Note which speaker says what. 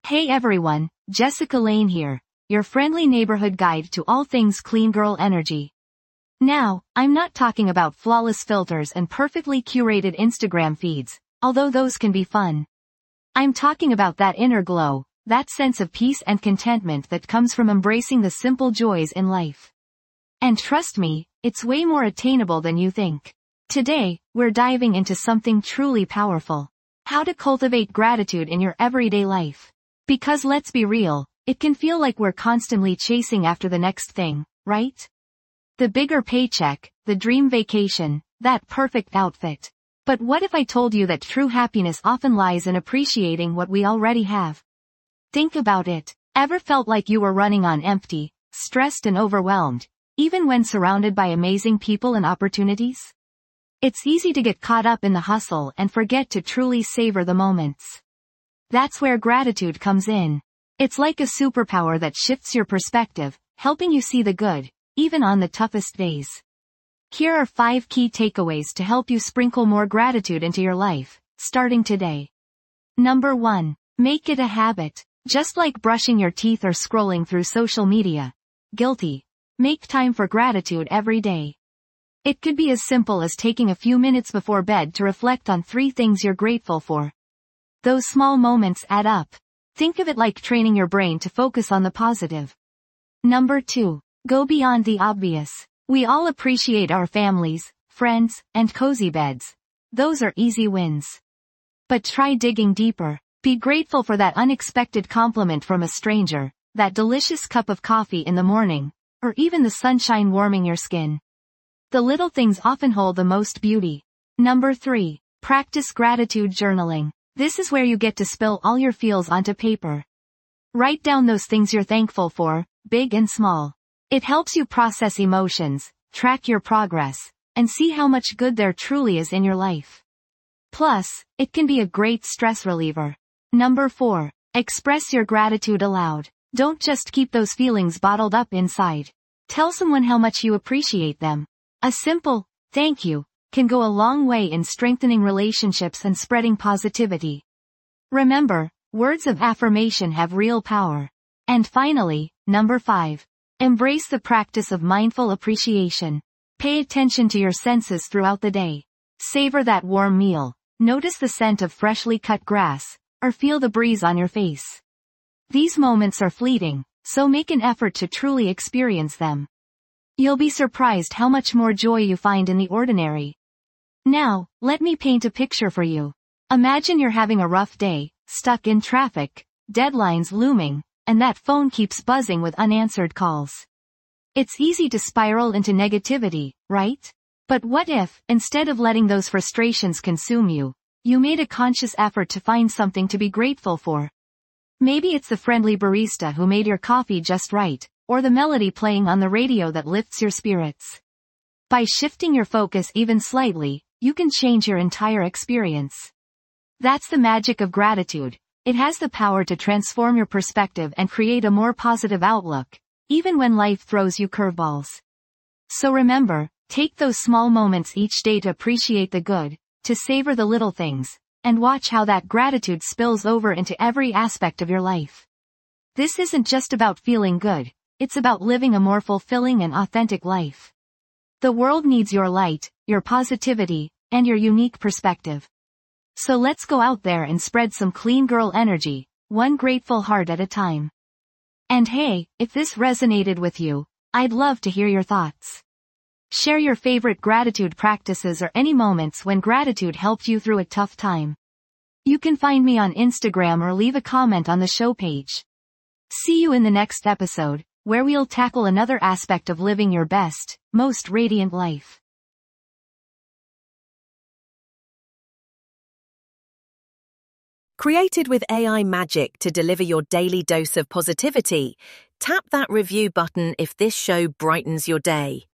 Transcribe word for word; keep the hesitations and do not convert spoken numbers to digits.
Speaker 1: Hey everyone, Jessica Lane here, your friendly neighborhood guide to all things clean girl energy. Now, I'm not talking about flawless filters and perfectly curated Instagram feeds, although those can be fun. I'm talking about that inner glow, that sense of peace and contentment that comes from embracing the simple joys in life. And trust me, it's way more attainable than you think. Today, we're diving into something truly powerful. How to cultivate gratitude in your everyday life. Because let's be real, it can feel like we're constantly chasing after the next thing, right? The bigger paycheck, the dream vacation, that perfect outfit. But what if I told you that true happiness often lies in appreciating what we already have? Think about it. Ever felt like you were running on empty, stressed and overwhelmed, even when surrounded by amazing people and opportunities? It's easy to get caught up in the hustle and forget to truly savor the moments. That's where gratitude comes in. It's like a superpower that shifts your perspective, helping you see the good, even on the toughest days. Here are five key takeaways to help you sprinkle more gratitude into your life, starting today. Number one. Make it a habit. Just like brushing your teeth or scrolling through social media. Guilty. Make time for gratitude every day. It could be as simple as taking a few minutes before bed to reflect on three things you're grateful for. Those small moments add up. Think of it like training your brain to focus on the positive. Number two. Go beyond the obvious. We all appreciate our families, friends, and cozy beds. Those are easy wins. But try digging deeper. Be grateful for that unexpected compliment from a stranger, that delicious cup of coffee in the morning, or even the sunshine warming your skin. The little things often hold the most beauty. Number three. Practice gratitude journaling. This is where you get to spill all your feels onto paper. Write down those things you're thankful for, big and small. It helps you process emotions, track your progress, and see how much good there truly is in your life. Plus, it can be a great stress reliever. Number four. Express your gratitude aloud. Don't just keep those feelings bottled up inside. Tell someone how much you appreciate them. A simple, thank you, can go a long way in strengthening relationships and spreading positivity. Remember, words of affirmation have real power. And finally, number five. Embrace the practice of mindful appreciation. Pay attention to your senses throughout the day. Savor that warm meal, notice the scent of freshly cut grass, or feel the breeze on your face. These moments are fleeting, so make an effort to truly experience them. You'll be surprised how much more joy you find in the ordinary. Now, let me paint a picture for you. Imagine you're having a rough day, stuck in traffic, deadlines looming, and that phone keeps buzzing with unanswered calls. It's easy to spiral into negativity, right? But what if, instead of letting those frustrations consume you, you made a conscious effort to find something to be grateful for? Maybe it's the friendly barista who made your coffee just right, or the melody playing on the radio that lifts your spirits. By shifting your focus even slightly, you can change your entire experience. That's the magic of gratitude. It has the power to transform your perspective and create a more positive outlook, even when life throws you curveballs. So remember, take those small moments each day to appreciate the good, to savor the little things, and watch how that gratitude spills over into every aspect of your life. This isn't just about feeling good, it's about living a more fulfilling and authentic life. The world needs your light, your positivity, and your unique perspective. So let's go out there and spread some clean girl energy, one grateful heart at a time. And hey, if this resonated with you, I'd love to hear your thoughts. Share your favorite gratitude practices or any moments when gratitude helped you through a tough time. You can find me on Instagram or leave a comment on the show page. See you in the next episode, where we'll tackle another aspect of living your best, most radiant life.
Speaker 2: Created with A I magic to deliver your daily dose of positivity, tap that review button if this show brightens your day.